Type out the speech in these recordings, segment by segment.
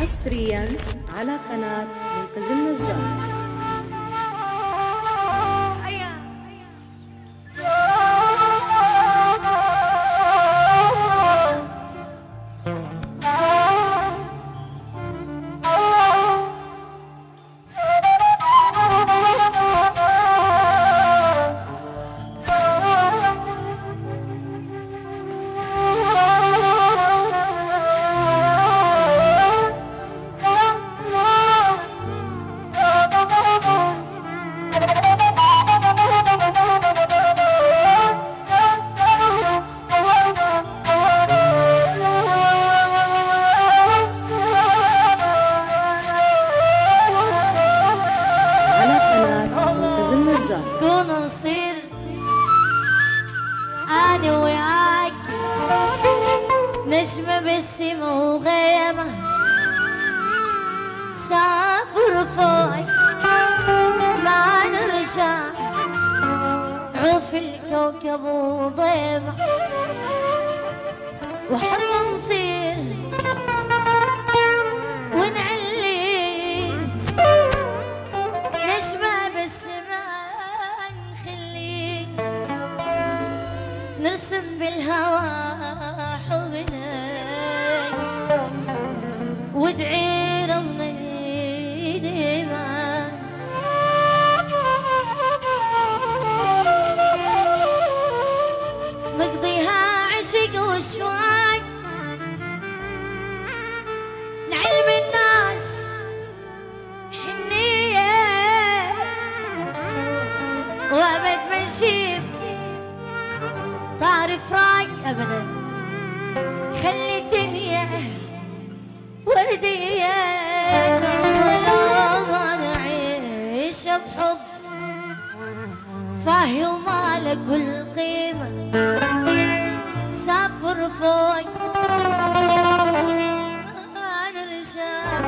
حصريا على قناة منقذ النجار. كون نصير أنا وياك نجمة بالسما وغيمة سافر فوق ما نرجع عوف الكوكب وضيمة وحنا نطير ونعلي نجمة بالسما نرسم بالهوى حبنا وادعي ربنا يديمها نقضيها عشق وشواق نعلم الناس حنية وابد ما نشيب تعرف راق ابدا خلي الدنيا وردية ولو ما نعيش بحب فاهي وما له كل قيمة سافر فوق نرجع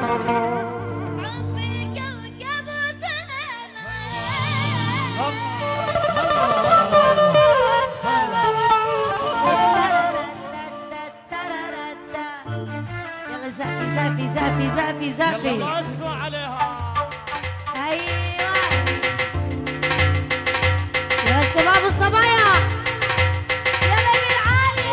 زافي زافي زافي زافي يلا اسمع عليها. ايوه يا شباب الصبايا يلا بالعالي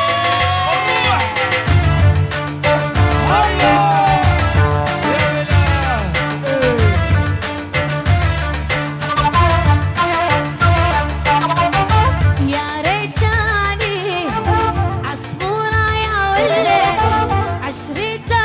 يا ريتاني عصفورة يا ولد عشرة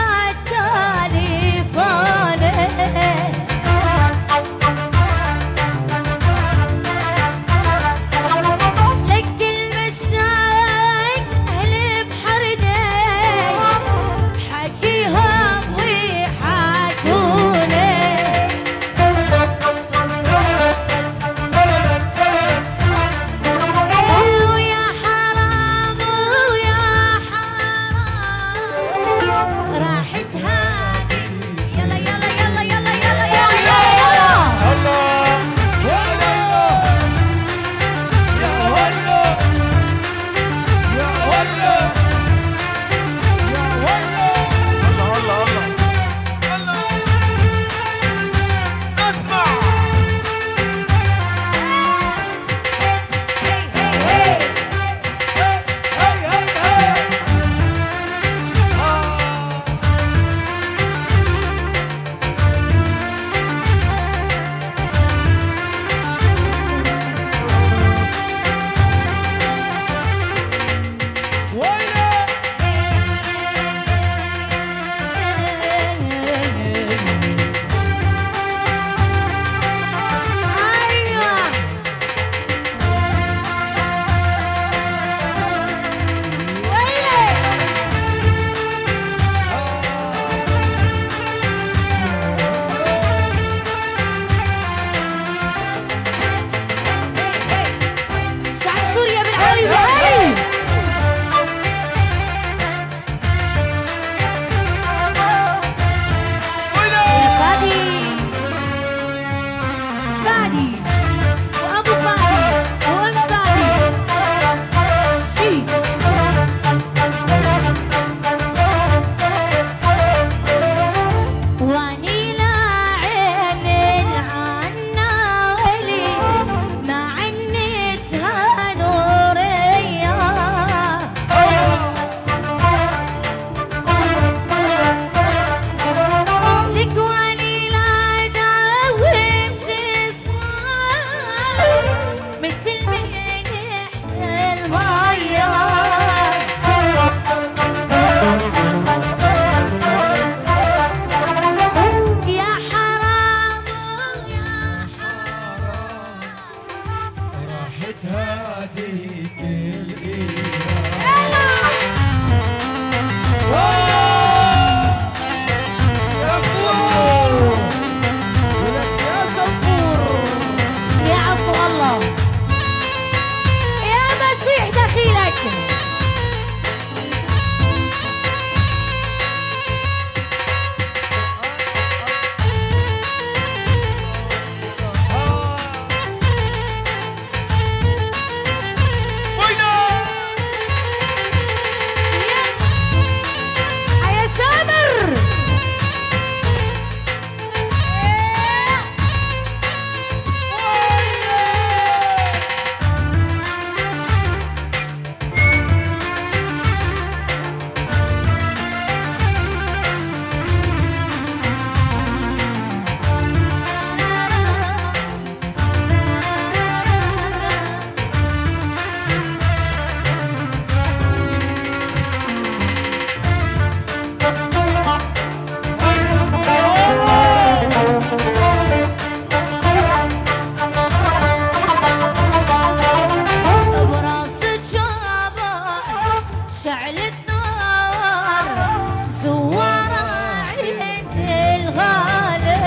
سوارة عين الغالي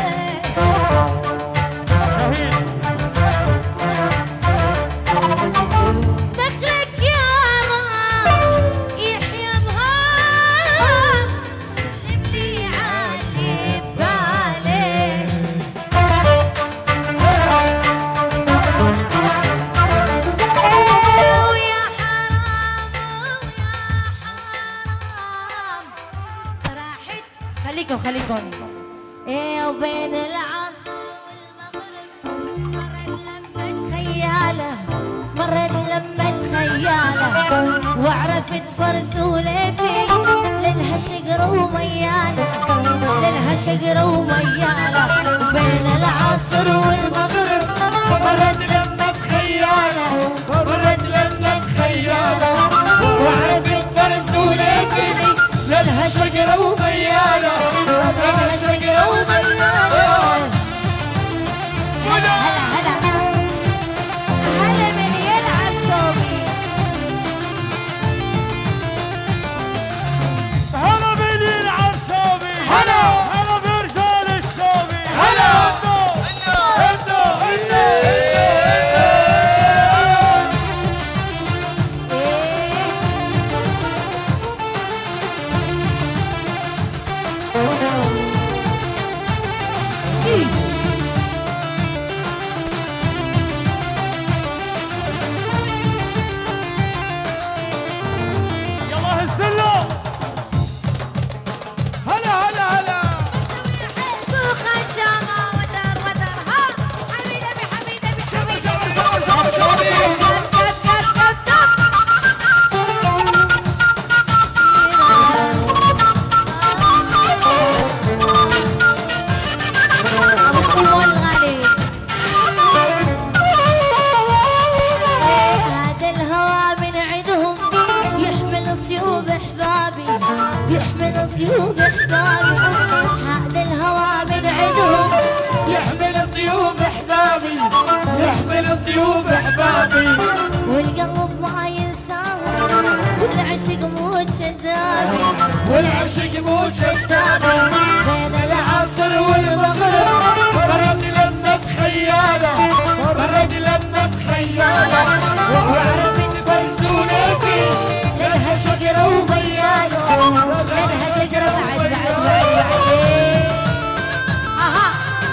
دخلك يا رام يحيى بهام سلم لي علي ببالي ويا حرام راحت خليكم ايه وبين العصر مرت لمة خيالة وعرفت فرسولتي لانها شقرة وميالة بين العصر والمغرب مرت لمة خيالة وعرفت فرسولتي لانها شقرة وميالة هلا من يلعب شوبي هلا برجال الشوبي يلا هزلوا هلا خشامة ودر ها حميدة هذا الهوى من عندهم يحمل طيوب احبابي هذا الهوى من عندهم يحمل طيوب احبابي والقلب ما ينساهم والعشق مو كذابي بين العصر والمغرب مرت لمة خيالة وعرفت فرسولتي لانها شقرة وميالة بعد اها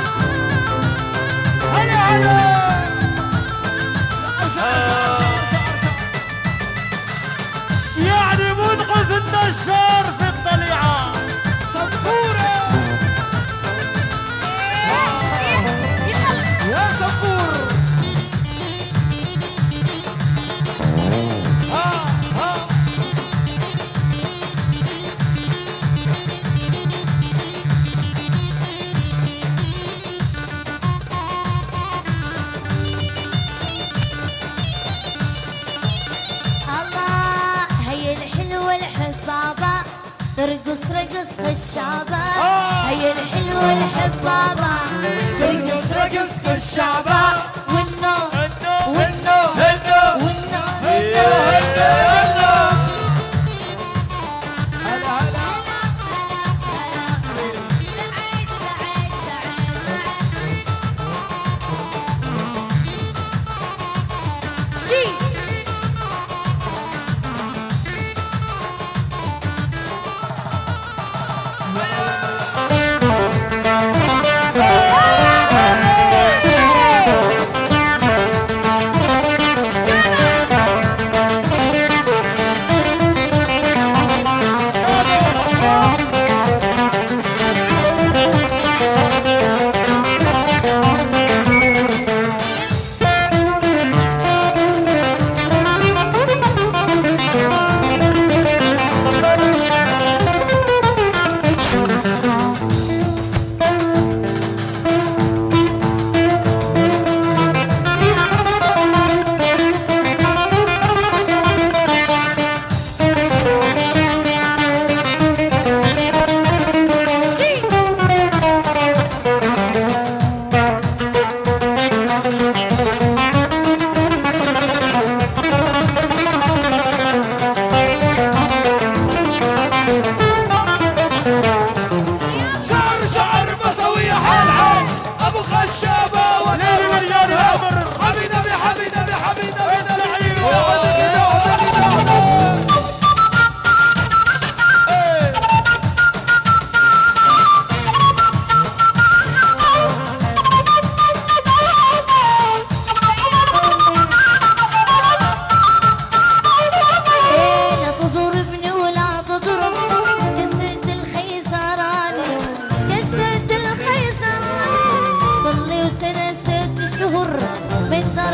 يعني منقذ النشار في الطليعة صفورة يا صفور الله هي الحلوة الحبابة ترقص الشعبة هي الحلوة الحبابة ترقص الشعبة والنو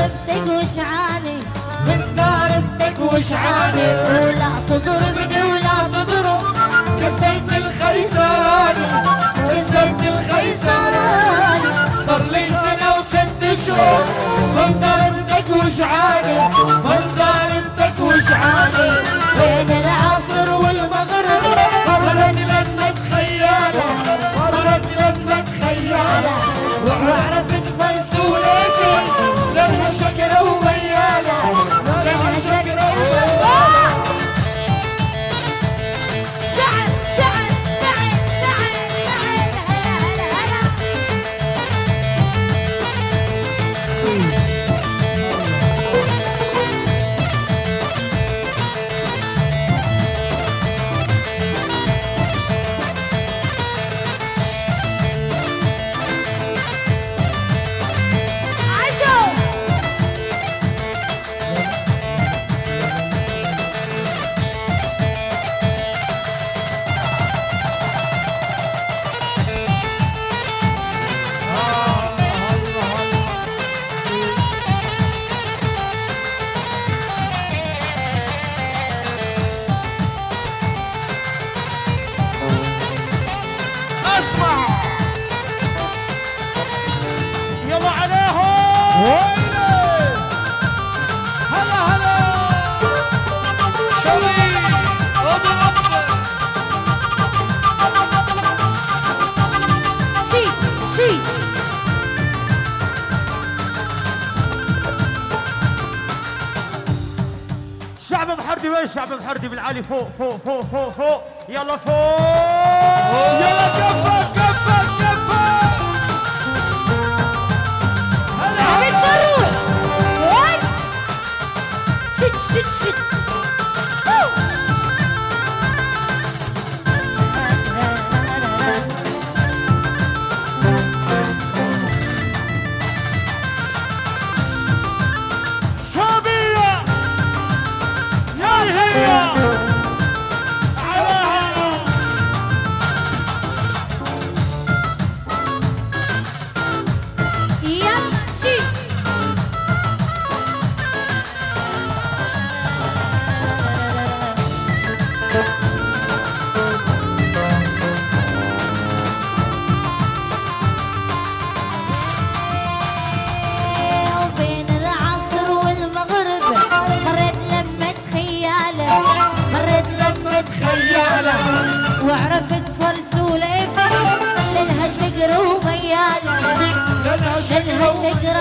ضربتك وشعاني من ضربتك وشعاني ولا تضربني ولا تضرب كسرت الخيزراني كسرت الخيزراني صار لي سنة و6 شهور من ضربتك وشعاني من ضربتك وشعاني بين العصر والمغرب مرت لما تخيلها مرت لما تخيلها وعرفت فلسولتي لها شجرة وميالة لها شجرة وميالة شعر شعر شعر شعر شعر هلا هلا هلا عشو اسمع يلا عليهم هلا هلا شوي ابو عبد شي شي شعب محردي وين شعب محردي بالعالي فوق فوق فوق فوق فوق يلا فوق يلا كفى كفى كفى هلا حبيت فروح وين شت شت شت شعبية يا هي عليها يمشي وبين العصر والمغرب مريت لما تخياله مريت لما تخياله وعرفت فرس وليفرس لها شقر ومياله لها لها شجرة شقر